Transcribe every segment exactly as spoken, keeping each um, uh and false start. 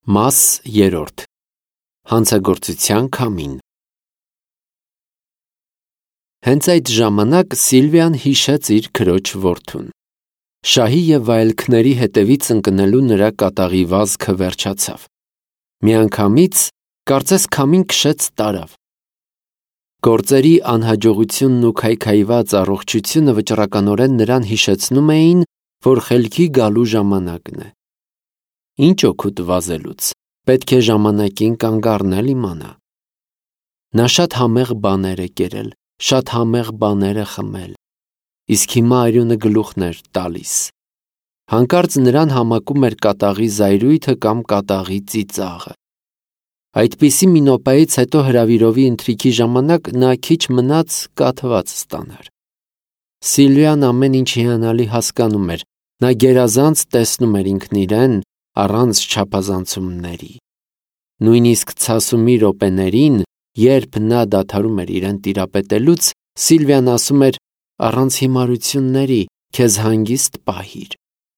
Մաս երրորդ. Հանցագործության քամին։ Հենց այդ ժամանակ Սիլվիան հիշեց իր քրոջ որդուն։ Շահի և վայելքների հետևից ընկնելու նրա կատաղի վազքը վերջացավ։ Միանգամից կարծես քամին քշեց տարավ։ Գործերի անհաջողությունն ու քայքայված առողջությունը վճռականորեն նրան հիշեցնում էին, որ խելքի գալու ժամանակն է։ Ինչ օգուտ վազելուց, պետք է ժամանակին կանգ առնել իմանա։ Նա շատ համեղ բաներ է կերել, շատ համեղ բաներ է խմել, իսկ հիմա արյունը գլուխն էր տալիս։ Հանկարծ նրան համակում էր կատաղի զայրույթը կամ կատաղի ծիծաղը։ Այդպիսի մինոպայից հետո հրավիրովի ընթրիքի ժամանակ նա քիչ մնաց կաթված ստանար։ Սիլվիան ամեն ինչ հիանալի հասկանում էր, նա գերազանց տեսնում էր ինքն իրեն առանց չափազանցումների։ Նույնիսկ ցասումի րոպեներին, երբ նա դադարում էր իրեն տիրապետելուց, Սիլվիան ասում էր առանց հիմարությունների, քեզ հանգիստ պահիր։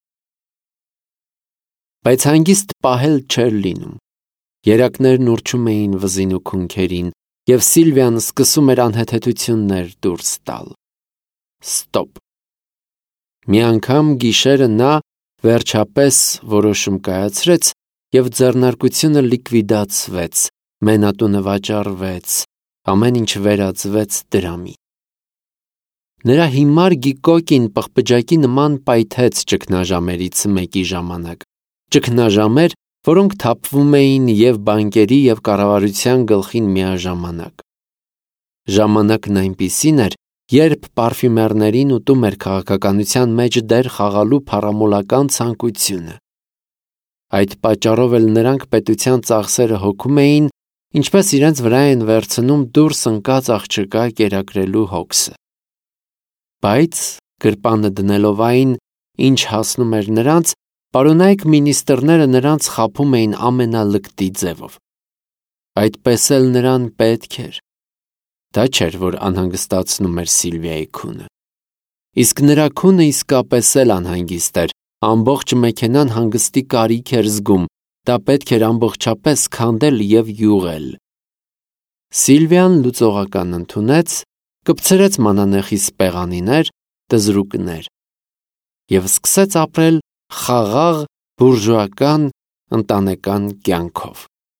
Բայց հանգիստ պահել չէր լինում։ Երակներն ուռչում էին վզին ու քունքերին, և Սիլվիան սկսում էր անհեթեթություններ դուրս տալ։ Ստոպ։ Մի անգամ գիշերը նա վերջապես որոշում կայացրեց և ձեռնարկությունը լիկվիդացվեց, մենատունը վաճառվեց, ամեն ինչ վերածվեց դրամի։ Նրա հիմար գիկոկին պղպջակի նման պայթեց ճգնաժամերից մեկի ժամանակ, ճգնաժամեր, որոնք թափվում էին և բանկերի և կառավարության գլխին միաժամանակ։ Ժամանակն այնպիսին էր, երբ պարֆյումերներին ուտում էր քաղաքականության մեջ դեր խաղալու փառամոլական ցանկությունը։ Այդ պատճառով էլ նրանք պետության ծախսերը հոգում էին, ինչպես իրենց վրա են վերցնում դուրս ընկած աղջկա կերակրելու հոգսը։ Բայց գրպանը դնելով այն, ինչ հասնում էր նրանց, պարոնայք մինիստրները նրանց խաբում էին ամենալկտի ձևով։ Այդպես էլ նրան պետք էր։ Դա չէր, որ անհանգստացնում էր Սիլվիայի քունը։ Իսկ նրա քունը իսկապես էլ անհանգիստ էր, ամբողջ մեքենան հանգստի կարիք էր զգում, դա պետք էր ամբողջապես քանդել և յուղել։ Սիլվիան լուծողական ընդունեց, կպցրեց մանանեխի սպեղանիներ, տզրուկներ և սկսեց ապրել խաղաղ բուրժուական ընտանեկան կյանքով։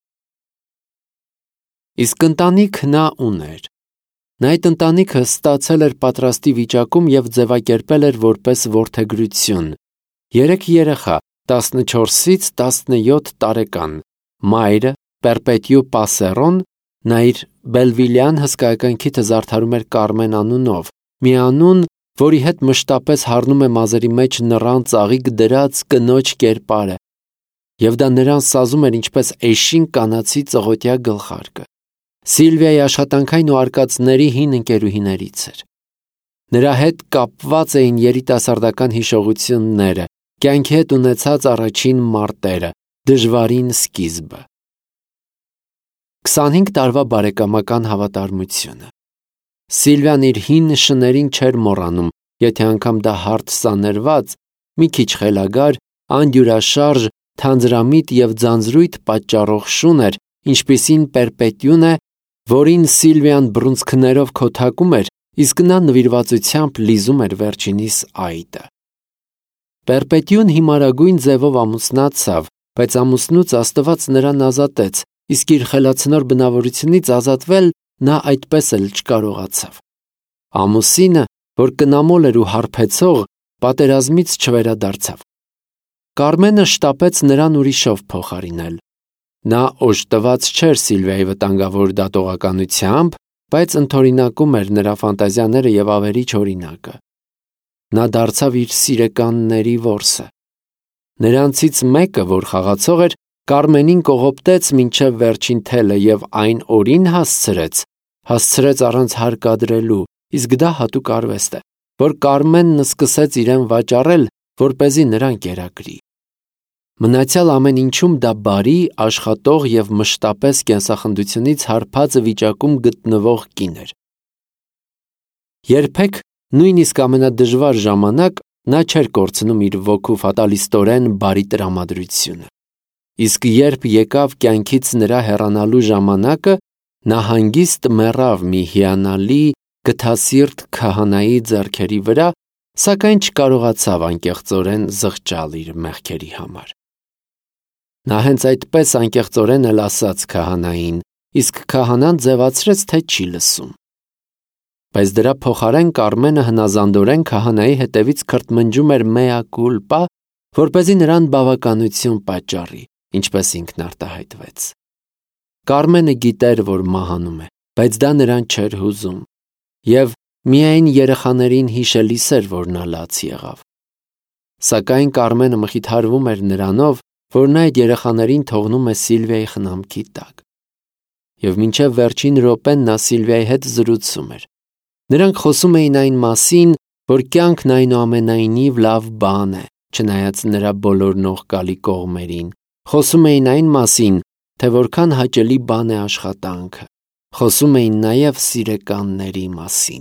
Իսկ ընտանիք նա ուներ։ Նա այդ ընտանիքը ստացել էր պատրաստի վիճակում և ձևակերպել էր որպես որդեգրություն։ Երեք երեխա, տասնչորսից տասնյոթ տարեկան, մայրը Պերպետյու Պասերոն, նա իր բելվիլյան հսկայականքիթը զարդարում էր Կարմեն անունով, մի անուն, որի հետ մշտապես հառնում է մազերի մեջ նռան ծաղիկ դրած կնոջ կերպարը, և դա նրան սազում էր ինչպես էշին կանացի ծղոտյա գլխարկը։ Սիլվիայի աշխատանքային ու արկածների հին ընկերուհիներից էր։ Նրա հետ կապված էին երիտասարդական հիշողությունները, կյանքի հետ ունեցած առաջին մարտերը, դժվարին սկիզբը։ Քսանհինգ տարվա բարեկամական հավատարմությունը։ Սիլվիան իր հին շներին չէր մոռանում, եթե անգամ դա հարթ սանրված, մի քիչ խելագար, անդյուրաշարժ, թանձրամիտ և ձանձրույթ պատճառող շուն էր, ինչպիսին Պերպետյուն է, որին Սիլվիան բռունցքներով քոթակում էր, իսկ նա նվիրվածությամբ լիզում էր վերջինիս այտը։ Պերպետյուն հիմարագույն ձևով ամուսնացավ, բայց ամուսնուց Աստված նրան ազատեց, իսկ իր խելացնոր բնավորությունից ազատվել նա այդպես էլ չկարողացավ։ Ամուսինը, որ կնամոլ էր ու հարբեցող, պատերազմից չվերադարձավ։ Կարմենը շտապեց նրան ուրիշով փոխարինել։ Նա օժտված չէր Սիլվիայի վտանգավոր դատողականությամբ, բայց ընդօրինակում էր նրա ֆանտազիաները և ավերիչ օրինակը։ Նա դարձավ իր սիրեկանների որսը։ Նրանցից մեկը, որ խաղացող էր, Կարմենին կողոպտեց մինչև վերջին թելը և այն օրին հասցրեց, հասցրեց առանց հարկադրելու, իսկ դա հատուկ արվեստ է, որ Կարմենն սկսեց իրեն վաճառել, որպեսզի նրան կերակրի։ Մնացյալ ամեն ինչում դա բարի, աշխատող և մշտապես կենսախնդությունից հարբած վիճակում գտնվող կին էր։ Երբեք, նույնիսկ ամենադժվար ժամանակ, նա չէր կորցնում իր ոգու ֆատալիստորեն բարի տրամադրությունը։ Իսկ երբ եկավ կյանքից նրա հեռանալու ժամանակը, նա հանգիստ մեռավ մի հիանալի գթասիրտ քահանայի ձեռքերի վրա, սակայն չկարողացավ անկեղծորեն զղջալ իր մեղքերի համար։ Նա հենց այդպես անկեղծորեն էլ ասաց քահանային, իսկ քահանան ձևացրեց, թե չի լսում։ Բայց դրա փոխարեն Կարմենը հնազանդորեն քահանայի հետևից քրթմնջում էր mea culpa, որպեսզի նրան բավականություն պատճառի, ինչպես ինքն արտահայտվեց։ Կարմենը գիտեր, որ մահանում է, բայց դա նրան չէր հուզում, և միայն երեխաներին հիշելիս էր, որ նա լաց եղավ։ Սակայն Կարմենը մխիթարվում էր նրանով, որ նա այդ երեխաներին թողնում է Սիլվիայի խնամքի տակ։ Եվ մինչև վերջին րոպեն նա Սիլվիայի հետ զրուցում էր։ Նրանք խոսում էին այն մասին, որ կյանքն այնուամենայնիվ լավ բան է, չնայած նրա բոլոր նողկալի կողմերին։ Խոսում էին այն մասին, թե որքան հաճելի բան է աշխատանքը։ Խոսում էին նաև սիրեկանների մասին։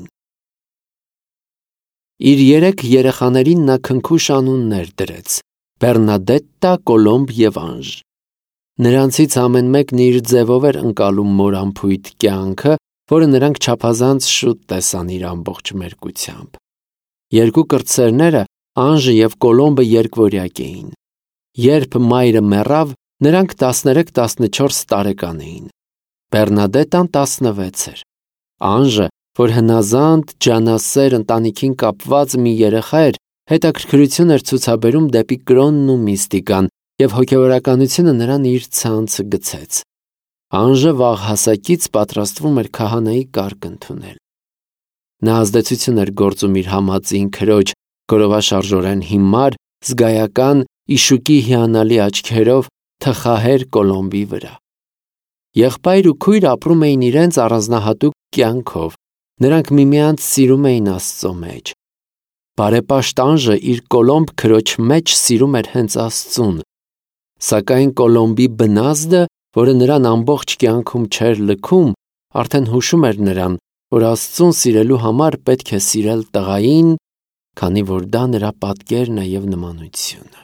Իր երեք երեխաներին նա քնքուշ անուններ դրեց՝ Բեռնադետտա, Կոլոմբ և Անժ։ Նրանցից ամեն մեկն իր ձևով էր ընկալում մորամփույթ կյանքը, որը նրանք չափազանց շուտ տեսան իր ամբողջ մերկությամբ։ Երկու կրտսերները, Անժը և Կոլոմբը, երկվորյակ էին։ Երբ մայրը մեռավ, նրանք տասներեք-տասնչորս տարեկան էին։ Բեռնադետտան տասնվեց էր։ Անժը, որ հնազանդ, ջանասեր ընտանիքին կապված մի երեխա էր, հետաքրքրություն էր ցուցաբերում դեպի կրոնն ու միստիկան, և հոգևորականությունը նրան իր ցանցը գցեց։ Անժը վաղ հասակից պատրաստվում էր քահանայի կարգ ընդունել։ Նա ազդեցություն էր գործում իր համածին քրոջ գորովաշարժորեն հիմար, զգայական, իշուկի հիանալի աչքերով թխահեր Կոլոմբի վրա։ Եղբայր ու քույր ապրում էին իրենց առանձնահատուկ կյանքով, նրանք միմյանց սիրում էին Աստծո մեջ։ Բարեպաշտ Անժը իր Կոլոմբ քրոջ մեջ սիրում էր հենց Աստծուն, սակայն Կոլոմբի բնազդը, որը նրան ամբողջ կյանքում չէր լքում, արդեն հուշում էր նրան, որ Աստծուն սիրելու համար պետք է սիրել տղային, քանի որ դա նրա պատկերն է և նմանությունը։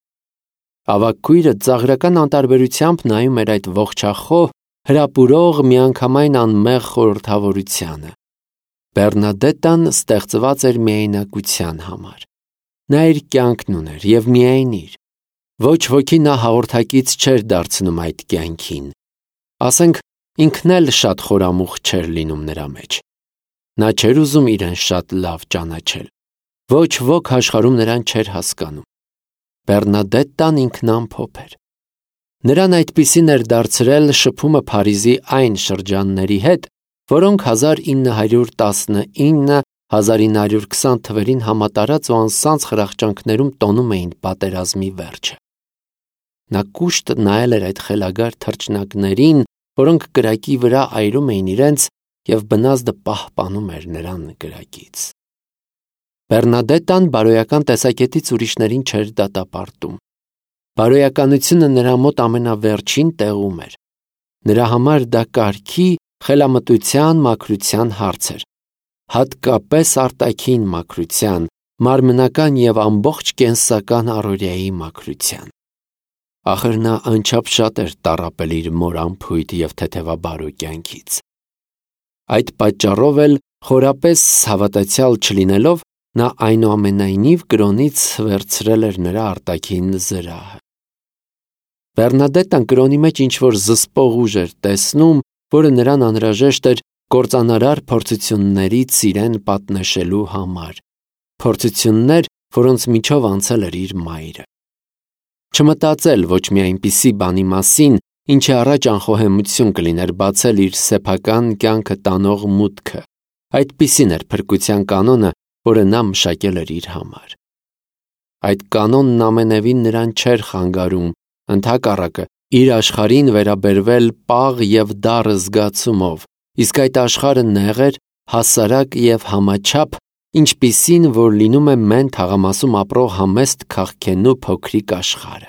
Ավագ քույրը ծաղրական անտարբերությամբ նայում էր այդ ողջախոհ, հրապուրող, միանգամայն անմեղ խորհրդավորությանը։ Բեռնադետտան ստեղծված էր միայնակության համար։ Նա իր կյանքն ուներ և միայն իր։ Ոչ ոքի նա հաղորդակից չէր դարձնում այդ կյանքին։ Ասենք, ինքն էլ շատ խորամուխ չէր լինում նրա մեջ։ Նա չէր ուզում իրեն շատ լավ ճանաչել։ Ոչ ոք աշխարհում նրան չէր հասկանում։ Բեռնադետտան ինքնամփոփ էր։ Նրան այդպիսին էր դարձրել շփումը Փարիզի այն շրջանների հետ, որոնք հազար ինը հարյուր տասնինը - հազար ինը հարյուր քսան թվերին համատարած ու անսանձ խրախճանքներում տոնում էին պատերազմի վերջը։ Նա կուշտ նայել էր այդ խելագար թռչնակներին, որոնք կրակի վրա այրում էին իրենց, և բնազդը պահպանում էր նրան կրակից։ Բեռնադետտան բարոյական տեսակետից ուրիշներին չէր դատապարտում։ Բարոյականությունը նրա մոտ ամենավերջին տեղում էր։ Նրա համար դա կարգի, խելամտության, մաքրության հարց էր, հատկապես արտաքին մաքրության, մարմնական և ամբողջ կենսական առօրյայի մաքրության։ Ախր նա անչափ շատ էր տառապել իր մորամփույթ և թեթևաբարո կյանքից։ Այդ պատճառով էլ, խորապես հավատացյալ չլինելով, նա այնուամենայնիվ կրոնից վերցրել էր նրա արտաքին զրահը։ Բեռնադետտան կրոնի մեջ ինչ-որ զսպող ուժ էր տեսնում, որը նրան անհրաժեշտ էր կործանարար փորձություններից իրեն պատնեշելու համար, փորձություններ, որոնց միջով անցել էր իր մայրը։ Չմտածել ոչ մի այնպիսի բանի մասին, ինչի առաջ անխոհեմություն կլիներ բացել իր սեփական կյանքը տանող մուտքը, այդպիսին էր փրկության կանոնը, որը նա մշակել էր իր համար։ Այդ կանոնն ամենևին նրան չէր խանգարում, ընդհակառակը, իր աշխարհին վերաբերվել պաղ և դառը զգացումով, իսկ այդ աշխարհը նեղ էր, հասարակ և համաչափ, ինչպիսին, որ լինում է Մեն թաղամասում ապրող համեստ քաղքենու փոքրիկ աշխարհը։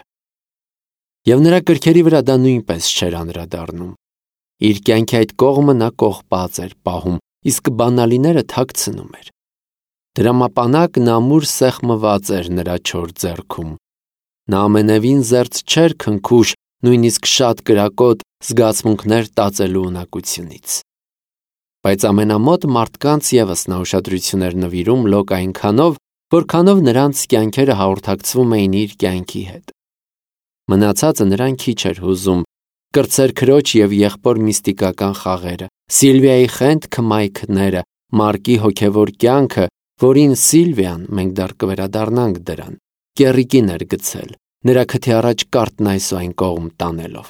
Եվ նրա կրքերի վրա դա նույնպես չէր անդրադառնում։ Իր կյանքի այդ կողմը նա կողպած էր պահում, իսկ բանալիները թաքցնում էր։ Դրամապանակն ամուր սեղմված էր նրա չոր ձեռքում։ Նա ամենևին զերծ չէր քնքուշ, նույնիսկ շատ կրակոտ զգացմունքներ տածելու ունակությունից։ Բայց ամենամոտ մարդկանց ևս նա ուշադրություն էր նվիրում լոկ այնքանով, որքանով նրանց կյանքերը հաղորդակցվում էին իր կյանքի հետ։ Մնացածը նրան քիչ էր հուզում, կրտսեր քրոջ և եղբոր միստիկական խաղերը, Սիլվիայի խենթ քմայքները, Մարկի հոգևոր կյանքը, որին Սիլվիան, մենք դեռ կվերադառնանք դրան, կեռիկին էր գցել, նրա քթի առաջ կարտն այս ու այն կողմ տանելով։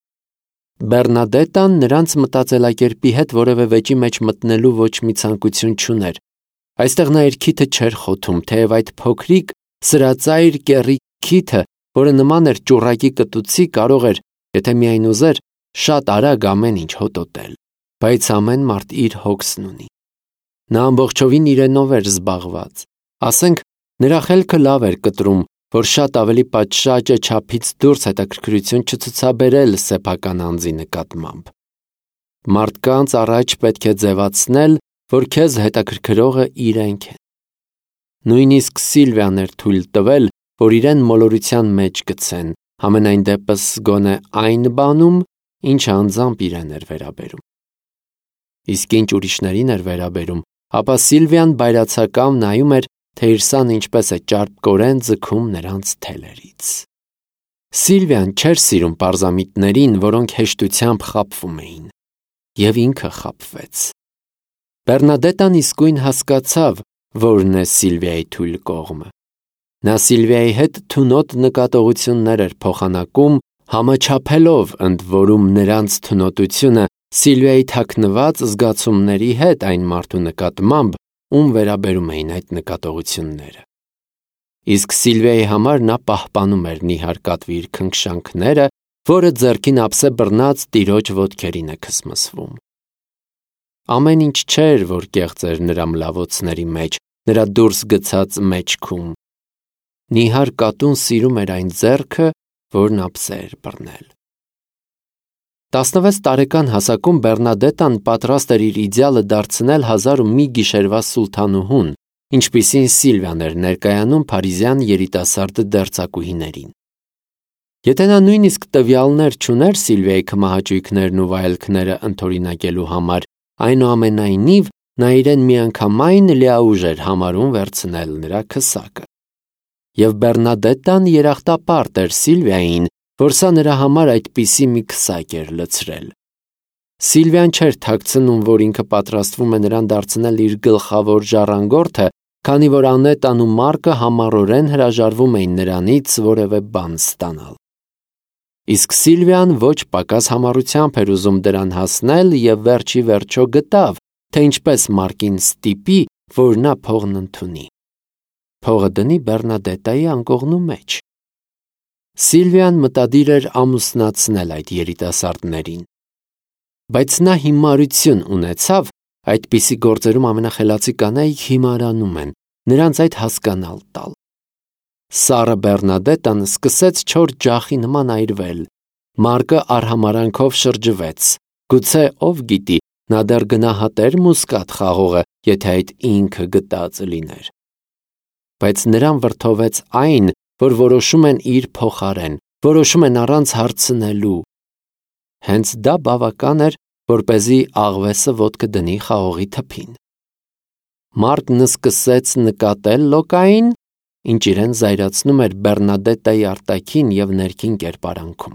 Բեռնադետան նրանց մտածելակերպի հետ որևէ վեճի մեջ մտնելու ոչ մի ցանկություն չուներ։ Այստեղ նա իր քիթը չէր խոթում, թեև այդ փոքրիկ սրածայր կեռիկ քիթը, որը նման էր ճուռակի կտուցի, կարող էր, եթե միայն ուզեր, շատ արագ ամեն ինչ հոտոտել, բայց ամեն մարդ իր հոգսն ունի։ Նա ամբողջովին իրենով էր զբաղված։ Ասենք, նրա խելքը լավ էր կտրում, որ շատ ավելի պատշաճ է չափից դուրս հետաքրքրություն չցուցաբերել սեփական անձի նկատմամբ։ Մարդկանց առաջ պետք է ձևացնել, որ քեզ հետաքրքրողը իրենք են։ Նույնիսկ Սիլվիան էր թույլ տվել, որ իրեն մոլորության մեջ գցեն, համենայն դեպս գոնե այն բանում, ինչը անձամբ իրեն էր վերաբերում։ Իսկ ինչ ուրիշներին էր վերաբերում, ապա Սիլվիան բայրացակամ նայում էր, թե իր սանը ինչպես է ճարպկորեն ձգում նրանց թելերից։ Սիլվիան չէր սիրում պարզամիտներին, որոնք հեշտությամբ խաբվում էին։ Եվ ինքը խաբվեց։ Բեռնադետան իսկույն հասկացավ, որն է Սիլվիայի թույլ կողմը։ Նա Սիլվիայի հետ թունոտ նկատողություններ էր փոխանակում, համաչափելով ընդ որում նրանց թունոտությունը Սիլվիայի թաքնված զգացումների հետ այն մարդու նկատմամբ, ում վերաբերում էին այդ նկատողությունները։ Իսկ Սիլվիայի համար նա պահպանում էր նիհար կատվի իր քնքշանքները, որը ձեռքին ափսե բռնած տիրոջ ոտքերին է քսմսվում։ Ամեն ինչ չէր, որ կեղծ էր նրա մլավոցների մեջ, նրա դուրս գցած մեջքում։ Նիհար կատուն սիրում էր այն ձեռքը, որն ափսե էր բռնել։ Տասնվեց տարեկան հասակում Բեռնադետան պատրաստ էր իր իդեալը դարձնել հազար ու մի գիշերվա սուլթանուհուն, ինչպիսին Սիլվիան էր ներկայանում փարիզյան երիտասարդ դերձակուհիներին։ Եթե նա նույնիսկ տվյալներ չուներ Սիլվիայի քմահաճույքներն ու վայելքները ընդօրինակելու համար, այնուամենայնիվ նա իրեն միանգամայն լիաուժ էր համարում վերցնել նրա քսակը։ Եվ Բեռնադետան երախտապարտ էր Սիլվիային, որ սա նրա համար այդպիսի մի քսակ էր լցրել։ Սիլվիան չէր թաքցնում, որ ինքը պատրաստվում է նրան դարձնել իր գլխավոր ժառանգորդը, քանի որ Անետան ու Մարկը համառորեն հրաժարվում էին նրանից որևէ բան ստանալ։ Իսկ Սիլվիան ոչ պակաս համառությամբ էր ուզում դրան հասնել և վերջի վերջո գտավ, թե ինչպես Մարկին ստիպի, որ նա փողն ընդունի։ Փողը դնի Բեռնադետայի անկողնու մեջ։ Սիլվիան մտադիր էր ամուսնացնել այդ երիտասարդներին։ Բայց նա հիմարություն ունեցավ, այդպիսի գործերում ամենախելացի կանայք հիմարանում են, նրանց այդ հասկանալ տալ։ Սառը Բեռնադետան սկսեց չոր ջախի նման այրվել։ Մարկը արհամարանքով շրջվեց։ Գուցե ով գիտի, նա դեռ գնահատեր Մուսկատ խաղողը, եթե այդ ինքը գտած լիներ։ Բայց նրան վրդովեց այն, որ որոշում են իր փոխարեն, որոշում են առանց հարցնելու։ Հենց դա բավական էր, որպեսզի աղվեսը ոտքը դնի խաղողի թփին։ Մարկն սկսեց նկատել լոկային, ինչ իրեն զայրացնում էր Բեռնադետայի արտաքին և ներքին կերպարանքում։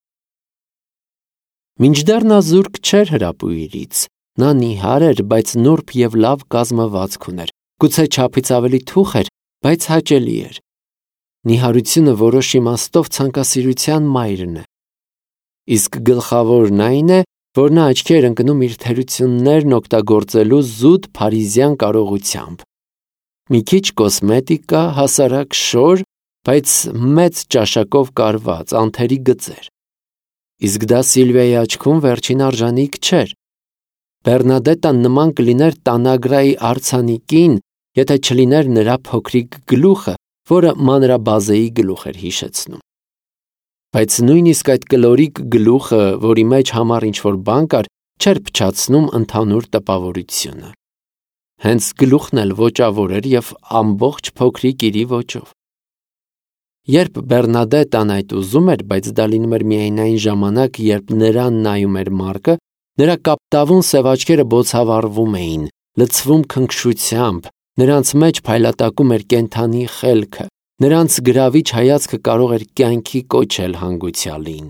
Մինչդեռ նա զուրկ չէր հրապույրից, նա նիհար էր, բայց նուրբ և լավ կազմվածք ուներ, գուցե չափից ավելի թուխ էր, բայց հաճելի էր։ Նիհարությունը որոշ իմաստով ցանկասիրության մայրն է։ Իսկ գլխավորն այն է, որ նա աչքի էր ընկնում իր թերություններն օգտագործելու զուտ փարիզյան կարողությամբ։ Մի քիչ կոսմետիկա, հասարակ շոր, բայց մեծ ճաշակով կարված, անթերի գծեր։ Իսկ դա Սիլվիայի աչքում վերջին արժանիք չէր։ Բեռնադետան նման կլիներ Տանագրայի արձանիկին, եթե չլիներ նրա փոքրիկ գլուխը, որը մանրաբազեի գլուխ էր հիշեցնում։ Բայց նույնիսկ այդ կլորիկ գլուխը, որի մեջ համառ ինչ-որ բան կար, չէր փչացնում ընդհանուր տպավորությունը։ Հենց գլուխն էլ ոճավոր էր և ամբողջ փոքրիկ իրի ոճով։ Երբ Բեռնադետան այդ ուզում էր, բայց դա լինում էր միայն այն ժամանակ, երբ նրան նայում էր Մարկը, նրա կապտավուն սև աչքերը բոցավառվում էին, լցվում քնքշությամբ, նրանց մեջ փայլատակում էր կենդանի խելքը, նրանց գրավիչ հայացքը կարող էր կյանքի կոչել հանգուցյալին։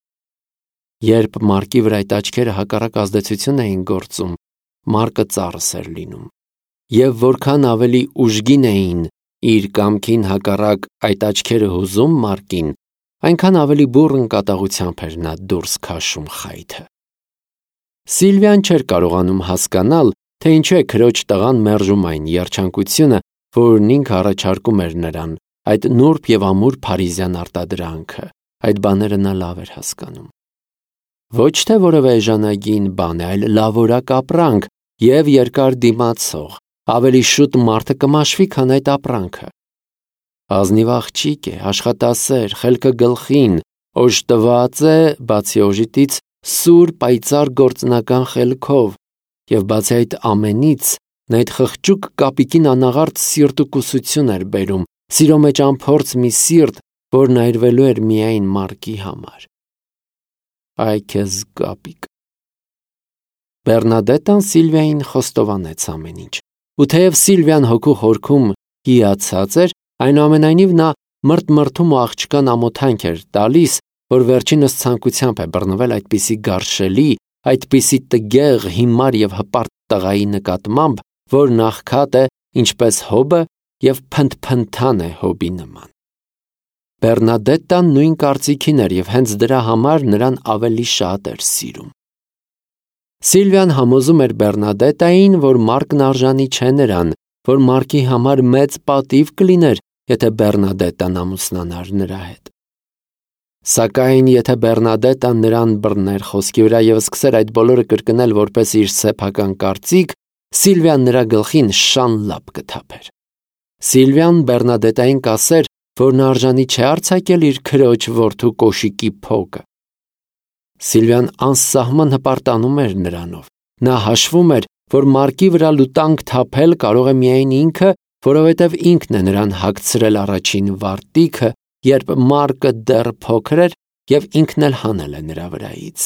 Երբ Մարկի վրա այդ աչքերը հակառակ ազդեցություն էին գործում, Մարկը ծառս էր լինում, և որքան ավելի ուժգին էին իր կամքին հակառակ այդ աչքերը հուզում Մարկին, այնքան ավելի բուռն կատաղությամբ էր նա դուրս քաշում խայթը։ Սիլվիան չէր կարողանում հասկանալ, թե ինչու է քրոջ տղան մերժում այն երջանկությունը, որն ինքը առաջարկում էր նրան, այդ նուրբ և ամուր փարիզյան արտադրանքը, այդ բաները նա լավ էր հասկանում։ Ոչ թե որևէ էժանագին բան է, այլ լավորակ ապրանք և երկար դիմացող, ավելի շուտ մարդը կմաշվի, քան այդ ապրանքը։ Ազնիվ աղջիկ է, աշխատասեր, խելքը գլխին, օժտված է, բացի օժիտից, սուր, պայծառ գործնական խելքով, և բացի այդ ամենից, նա այդ խղճուկ կապիկին անաղարտ սիրտուկուսություն էր բերում, սիրո մեջ անփորձ մի սիրտ, որն այրվելու էր միայն Մարկի համար։ Այ քեզ կապիկ։ Բեռնադետան Սիլվիային խոստովանեց ամեն ինչ, ու թեև Սիլվիան հոգու խորքում հիացած էր, այնուամենայնիվ նա մրթ-մրթում ու աղջկան ամոթանք էր տալիս, որ վերջինս ցանկությամբ է բռնվել այդպիսի գարշելի, այդպիսի տգեղ, հիմար և հպարտ տղայի նկատմամբ, որ աղքատ է, ինչպես հոբը, և փնթփնթան է հոբի նման։ Բեռնադետան նույն կարծիքին էր և հենց դրա համար նրան ավելի շատ էր սիրում։ Սիլվիան համոզում էր Բեռնադետային, որ Մարկն արժանի չէ նրան, որ Մարկի համար մեծ պատիվ կլիներ, եթե Բեռնադետան ամուսնանար նրա հետ։ Սակայն եթե Բեռնադետան նրան բռներ խոսքի վրա և սկսեր այդ բոլորը կրկնել որպես իր սեփական կարծիք, Սիլվիան նրա գլխին շան լապ կթափեր։ Սիլվիան Բեռնադետային կասեր, որ նա արժանի չէ արձակել իր քրոջ որդու կոշիկի փոկը։ Սիլվիան անսահման հպարտանում էր նրանով։ Նա հաշվում էր, որ Մարկի վրա լուտանք թափել կարող է միայն ինքը, որովհետև ինքն է նրան հագցրել առաջին վարտիքը, երբ Մարկը դեռ փոքր էր և ինքն էլ հանել է նրա վրայից։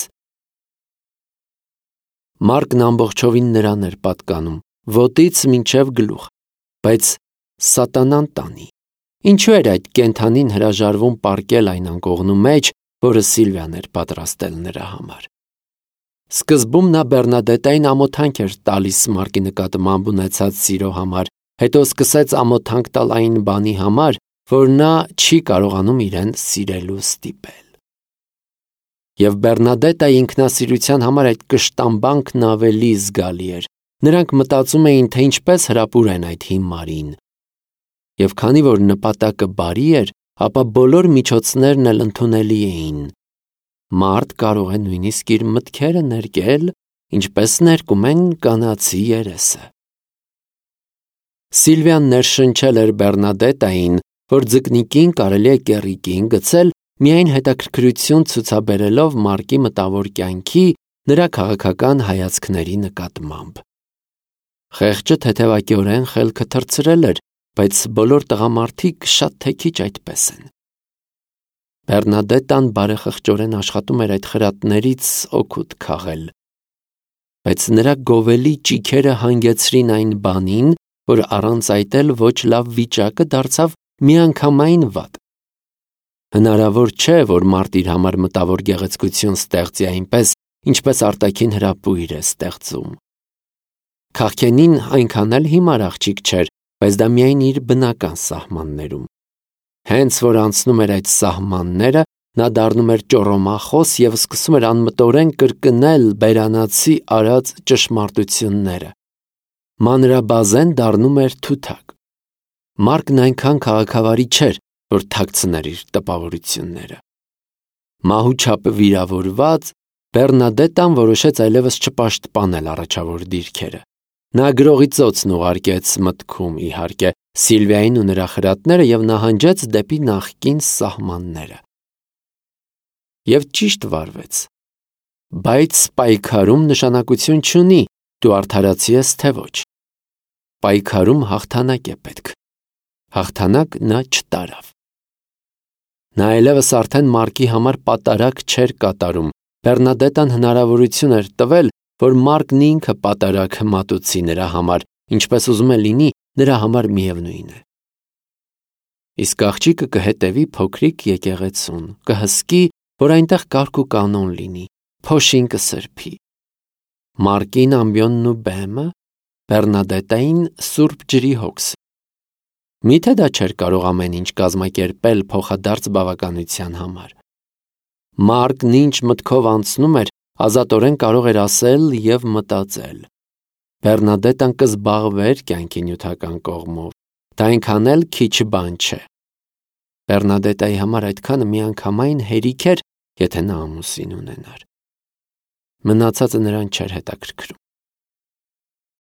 Մարկն ամբողջովին նրան էր պատկանում, ոտից մինչև գլուխ, բայց սատանան տանի։ Ինչու էր այդ կենդանին հրաժարվում պառկել այն անկողնու մեջ, որը Սիլվիան էր պատրաստել նրա համար։ Սկզբում նա Բեռնադետային ամոթանք էր տալիս Մարկի նկատմամբ ունեցած սիրո համար, հետո սկսեց ամոթանք տալ այն բանի համար, որ նա չի կարողանում իրեն սիրելու ստիպել։ Եվ Բեռնադետայի ինքնասիրության համար այդ կշտամբանքն ավելի զգալի էր։ Նրանք մտածում էին, թե ինչպես հրապուրեն այդ հիմարին։ Եվ քանի որ նպատակը բարի էր, ապա բոլոր միջոցներն էլ ընդունելի էին։ Մարդ կարող է նույնիսկ իր մտքերը ներկել, ինչպես ներկում են կանացի երեսը։ Սիլվիան ներշնչել էր Բեռնադետային, որ ձկնիկին կարելի է կեռիկին գցել միայն հետաքրքրություն ցուցաբերելով Մարկի մտավոր կյանքի, նրա քաղաքական հայացքների նկատմամբ։ Խեղճը թեթևակիորեն խելքը թռցրել էր, բայց բոլոր տղամարդիկ շատ թե քիչ այդպես են։ Բեռնադետան բարեխղճորեն աշխատում էր այդ խրատներից օգուտ քաղել, բայց նրա գովելի ճիգերը հանգեցրին այն բանին, որ առանց այդ էլ ոչ լավ վիճակը դարձավ միանգամայն վատ։ Հնարավոր չէ, որ մարդ իր համար մտավոր գեղեցկություն ստեղծի այնպես, ինչպես արտաքին հրապույր է ստեղծում։ Քաղքենին այնքան էլ հիմար աղջիկ չէր, բայց դա միայն իր բնական սահմաններում։ Հենց որ անցնում էր այդ սահմանները, նա դառնում էր ճոռոմախոս և սկսում էր անմտորեն կրկնել բերանացի արած ճշմարտությունները։ Մանրաբազեն դառնում էր թութակ։ Մարկն այնքան քաղաքավարի չէր, որ թաքցներ իր տպավորությունները։ Մահուչապ վիրավորված, Բեռնադետան որոշեց այլևս չպաշտպանել առաջավոր դիրքերը։ Նա գրողի ծոցն ուղարկեց մտքում, իհարկե, Սիլվիային ու նրա խրատները և նահանջեց դեպի նախկին սահմանները։ Եվ ճիշտ վարվեց։ Բայց պայքարում նշանակություն չունի, դու արդարացի ես թե ոչ։ Պայքարում հաղթանակ է պետք։ Հաղթանակ նա չտարավ։ Նա այլևս արդեն Մարկի համար պատարագ չէր կատարում։ Բեռնադետան հնարավորություն էր տվել, որ Մարկն ինքը պատարագ մատուցի նրա համար, ինչպես ուզում է լինի, նրա համար միևնույն է։ Իսկ աղջիկը կհետևի փոքրիկ եկեղեցուն, կհսկի, որ այնտեղ կարգ ու կանոն լինի, փոշին կսրբի։ Մարկին ամբյոնն ու բեմը, Բեռնադետային սուրբ ջրի հոգսը։ Միթե դա չէր կարող ամեն ինչ կազմակերպել փոխադարձ բավականության համար։ Մարկն ինչ մտքով անցնում էր, ազատորեն կարող էր ասել և մտածել։ Բեռնադետան կզբաղվեր կյանքի նյութական կողմով, դա այնքան էլ քիչ բան չէ։ Բեռնադետայի համար այդքանը միանգամայն հերիք էր, եթե նա ամուսին ունենար։ Մնացածը նրան չէր հետաքրքրում։